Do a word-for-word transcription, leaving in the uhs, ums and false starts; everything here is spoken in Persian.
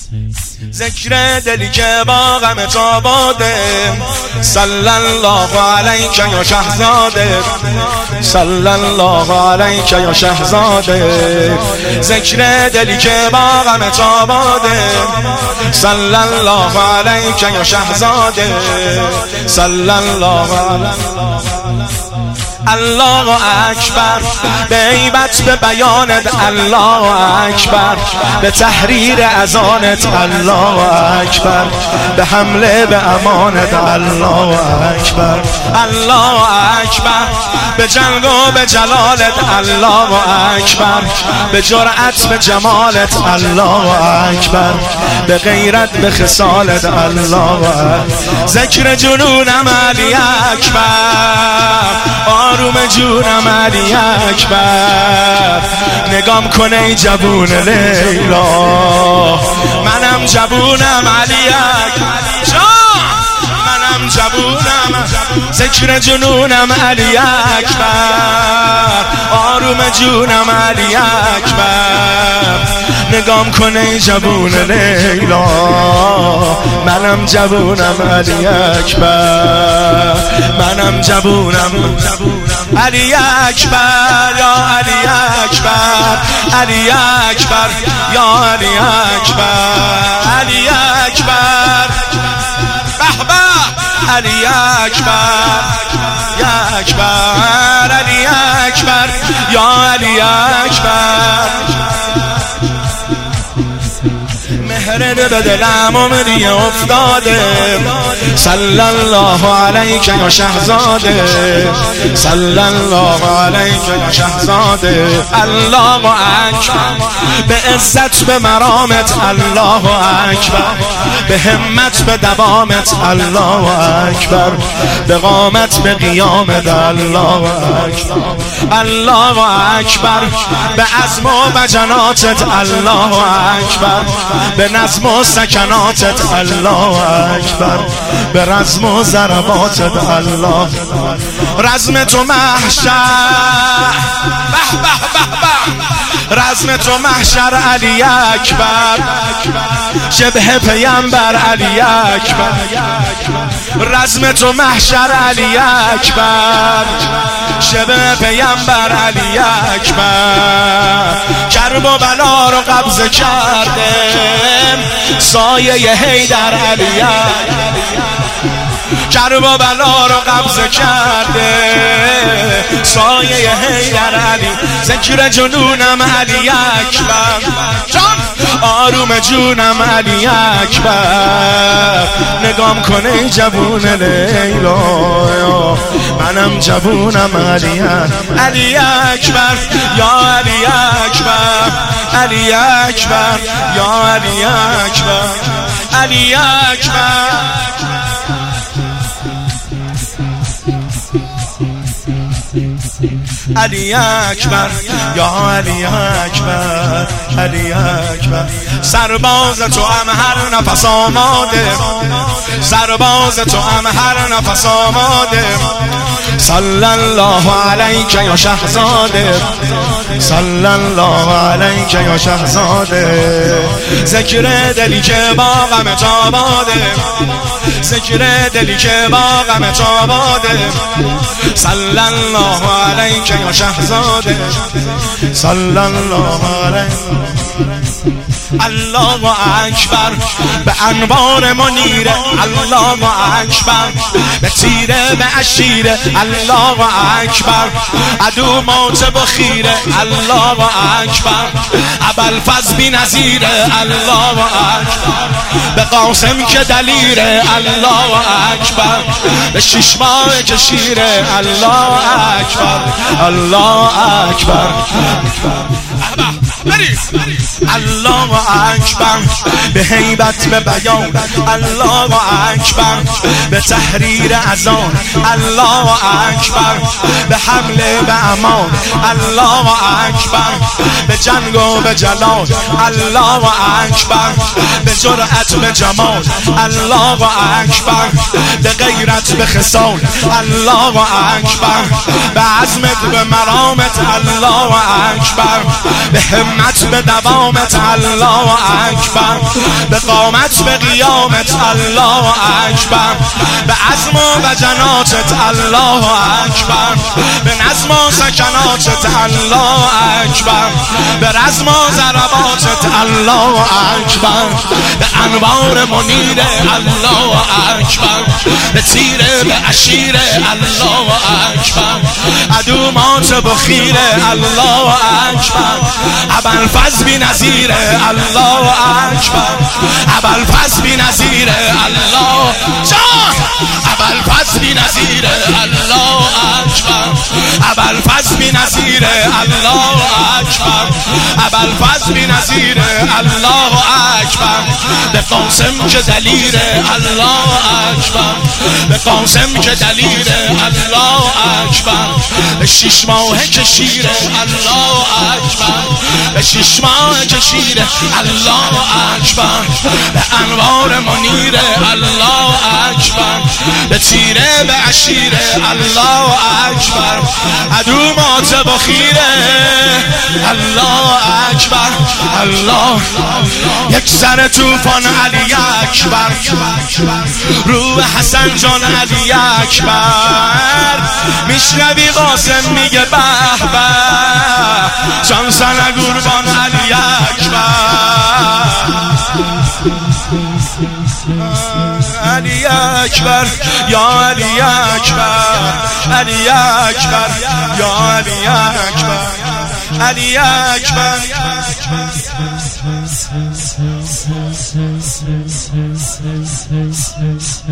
ذکر دلی که با غم تو باده، صلی الله علیک یا شهزاده، صلی الله علیک یا شهزاده. ذکر دلی که با غم تو باده، صلی الله علیک یا شهزاده، صلی الله علیک. الله اکبر به عیبت به بیانت، الله اکبر به تحریر اذانت، الله اکبر به حمله به امانت، الله اکبر، الله اکبر به جنگ و به جلالت، الله اکبر به جرأت به جمالت، الله اکبر به غیرت به خصالت، الله اکبر. ذکر جنونم علی اکبر، آروم جونم علی اکبر، نگام کنه ای جوون لیلا، منم جوونم علی اکبر، منم جوونم. ذکر جنونم علی اکبر، آروم جونم علی اکبر، نگام کنه ای جوون لیلا، منم جوونم علی اکبر، منم جوونم علی اکبر، یا علی اکبر، علی اکبر، یا علی اکبر، علی اکبر، به به علی اکبر، یا اکبر، علی اکبر، یا علی اکبر. مهر به دلم عمری افتاده، صلی الله علیک یا شهزاده، صلی الله علیک یا شهزاده. الله اکبر به عزت به مرامت، الله اکبر به همت به دوامت، الله اکبر به قامت به قیامت، الله اکبر، الله اکبر به عزم و بجناتت، الله اکبر به نظم و سکناتت، الله اکبر به رزم و ضرباتت، الله. رزم تو محشر، به به به به، رزم تو محشر علی اکبر، شبه پیامبر علی اکبر، رزم تو محشر علی اکبر، شبه پیامبر علی اکبر. کرب و بلا رو قبضه کردم، سایه حیدر علی اکبر، کرب و بلا رو قبضه کرده، سایه حیدر علی. ذکر جنونم علی اکبر، جان آروم جونم علی اکبر، نگام کنه جوون لیلا، منم جوونم علی اکبر، علی اکبر، یا علی اکبر، علی اکبر، یا علی اکبر، علی اکبر. علی اکبر، یا علی اکبر، علی اکبر. سرباز تو هم هر نفس آماده، سرباز تو هم هر نفس آماده، صلی الله علیک یا شهزاده، صلی الله علیک یا شهزاده. ذکر دلی که با غم تو باده، ذکر دلی که با غم تو باده، صلی الله علیک یا شهزاده، صلی الله علیک. الله اکبر به انوار منیره، الله اکبر به تیره به اشیره، الله اکبر عدو موت بخیره، الله اکبر ابوالفضل بی نظیره، الله اکبر به قاسم که دلیره، الله اکبر به شش ماه که شیره، الله اکبر، الله اکبر. الله اکبر به هیبت به بیان، الله اکبر به تحریر اذان، الله اکبر به حمله به امان، الله اکبر به جنگ و به جلال، الله اکبر به جرأت به جمال الله اکبر، به غیرت به خصال الله اکبر، به عزمت به مرامت الله اکبر، به همت به دوامت الله اکبر، به قامت به قیامت الله اکبر، به عزم و جناتت الله اکبر، به نظم و سکناتت الله اکبر، به رزم و ضرباتت الله اکبر، به انوار منیر الله اکبر، به تیره به اشیره الله اکبر، عدو مات بخیره الله اکبر، ابوالفضل بی نظیره الله اکبر، ابوالفضل بی نظیره الله جان، ابوالفضل بی نظیره الله اکبر، ابوالفضل بی نظیره الله اکبر، ابوالفضل بی نظیره الله اکبر، به قاسم که دلیره الله اکبر، به قاسم که دلیره الله اکبر، به شش ماه که شیره الله اکبر، به شش ماه که شیره الله اکبر، به انوار منیره الله اکبر، به تیره به عشیره الله اکبر، عدو مات بخیره الله اکبر الله. یک سر توفان علی اکبر، روح حسن جان علی اکبر، میشنوی قاسم میگه به به، جان سن قربان علی اکبر، علی اکبر یا علی اکبر، علی اکبر یا علی اکبر، علی اکبر.